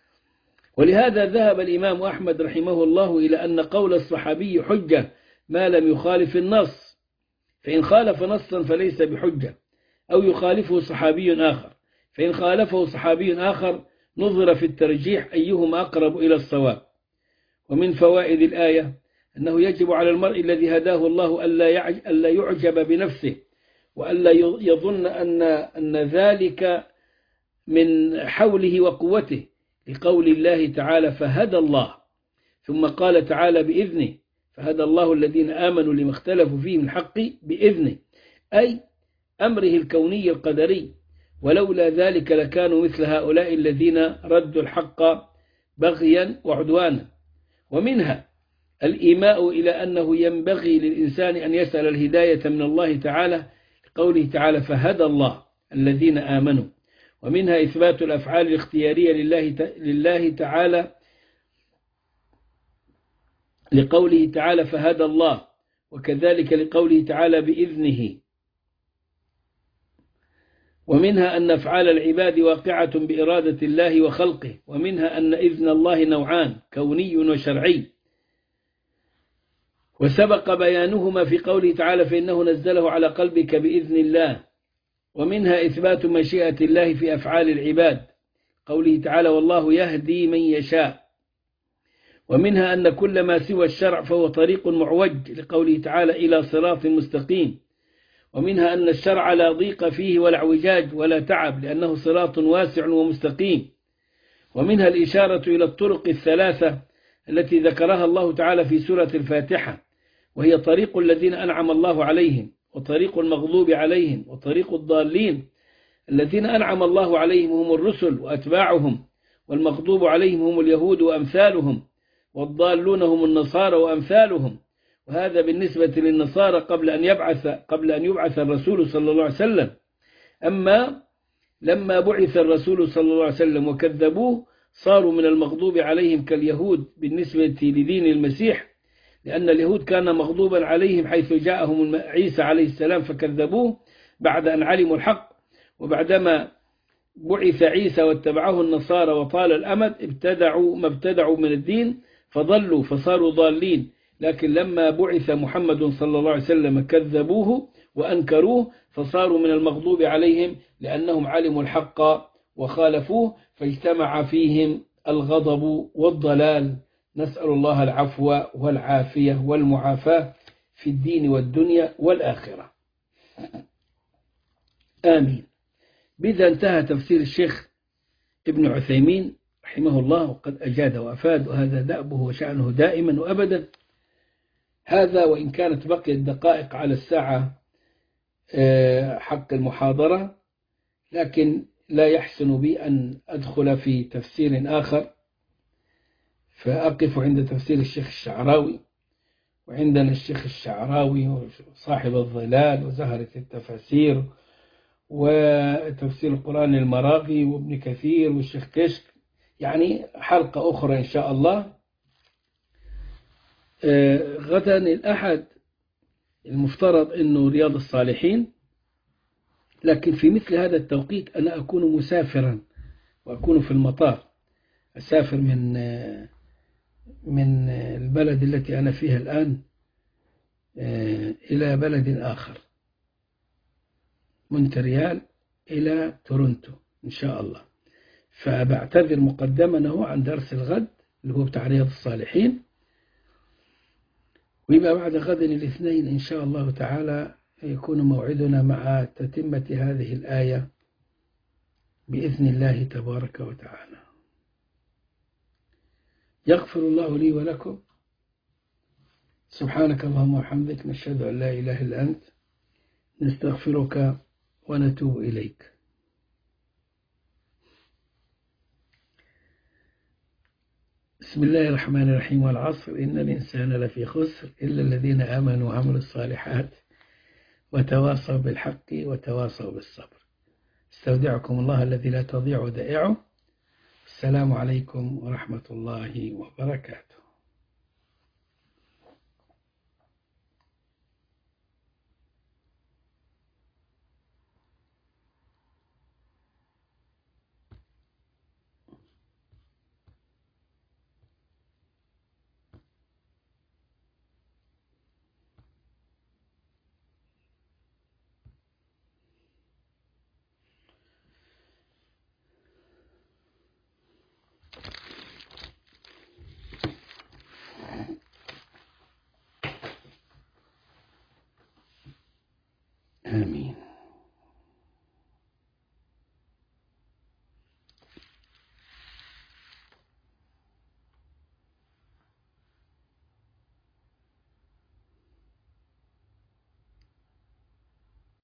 ولهذا ذهب الإمام أحمد رحمه الله إلى أن قول الصحابي حجة ما لم يخالف النص، فإن خالف نصا فليس بحجة، أو يخالفه صحابي آخر، فإن خالفه صحابي آخر نظر في الترجيح أيهما أقرب إلى الصواب. ومن فوائد الآية أنه يجب على المرء الذي هداه الله ألا يعجب بنفسه، وألا يظن أن أن ذلك من حوله وقوته، لقول الله تعالى فهدى الله، ثم قال تعالى بإذنه فهدى الله الذين آمنوا لما اختلفوا فيه من الحق بإذنه، أي أمره الكوني القدري، ولولا ذلك لكانوا مثل هؤلاء الذين ردوا الحق بغيا وعدوانا. ومنها الإيماء إلى أنه ينبغي للإنسان أن يسأل الهداية من الله تعالى، قوله تعالى فهدى الله الذين آمنوا. ومنها إثبات الأفعال الاختيارية لله, لله تعالى، لقوله تعالى فهدى الله، وكذلك لقوله تعالى بإذنه. ومنها أن أفعال العباد واقعة بإرادة الله وخلقه. ومنها أن إذن الله نوعان، كوني وشرعي، وسبق بيانهما في قوله تعالى فإنه نزله على قلبك بإذن الله. ومنها إثبات مشيئة الله في أفعال العباد، قوله تعالى والله يهدي من يشاء. ومنها أن كل ما سوى الشرع فهو طريق معوج، لقوله تعالى إلى صراط مستقيم. ومنها أن الشرع لا ضيق فيه ولا اعوجاج ولا تعب، لأنه صراط واسع ومستقيم. ومنها الإشارة إلى الطرق الثلاثة التي ذكرها الله تعالى في سورة الفاتحة، وهي طريق الذين أنعم الله عليهم، وطريق المغضوب عليهم، وطريق الضالين. الذين أنعم الله عليهم هم الرسل وأتباعهم، والمغضوب عليهم هم اليهود وأمثالهم، والضالون هم النصارى وأمثالهم. وهذا بالنسبة للنصارى قبل أن يبعث قبل أن يبعث الرسول صلى الله عليه وسلم. أما لما بعث الرسول صلى الله عليه وسلم وكذبوه صاروا من المغضوب عليهم كاليهود بالنسبة لدين المسيح، لأن اليهود كان مغضوبا عليهم حيث جاءهم عيسى عليه السلام فكذبوه بعد أن علموا الحق. وبعدما بعث عيسى واتبعه النصارى وطال الأمد ابتدعوا ما ابتدعوا من الدين فضلوا فصاروا ضالين. لكن لما بعث محمد صلى الله عليه وسلم كذبوه وأنكروه فصاروا من المغضوب عليهم، لأنهم علموا الحق وخالفوه فاجتمع فيهم الغضب والضلال. نسأل الله العفو والعافية والمعافاة في الدين والدنيا والآخرة، آمين. بذا انتهى تفسير الشيخ ابن عثيمين رحمه الله، وقد أجاد وأفاد، وهذا دأبه وشأنه دائما وأبدا. هذا وإن كانت بقيت دقائق على الساعة حق المحاضرة، لكن لا يحسن بي أن أدخل في تفسير آخر، فأقف عند تفسير الشيخ الشعراوي. وعندنا الشيخ الشعراوي صاحب الظلال وزهرة التفاسير وتفسير القرآن المراغي وابن كثير والشيخ كشك، يعني حلقة أخرى إن شاء الله. غدا الأحد المفترض أنه رياض الصالحين، لكن في مثل هذا التوقيت أنا أكون مسافرا وأكون في المطار، أسافر من من البلد التي أنا فيها الآن إلى بلد آخر، مونتريال إلى تورونتو إن شاء الله. فبعتذر مقدما هو عن درس الغد اللي هو بتاع رياض الصالحين، ويبقى بعد غد الاثنين إن شاء الله تعالى يكون موعدنا مع تتمة هذه الآية بإذن الله تبارك وتعالى. يغفر الله لي ولكم. سبحانك اللهم وبحمدك، نشهد أن لا إله إلا أنت، نستغفرك ونتوب إليك. بسم الله الرحمن الرحيم. والعصر إن الإنسان لفي خسر إلا الذين آمنوا وعملوا الصالحات وتواصوا بالحق وتواصوا بالصبر. استودعكم الله الذي لا تضيع ودائعه. السلام عليكم ورحمة الله وبركاته.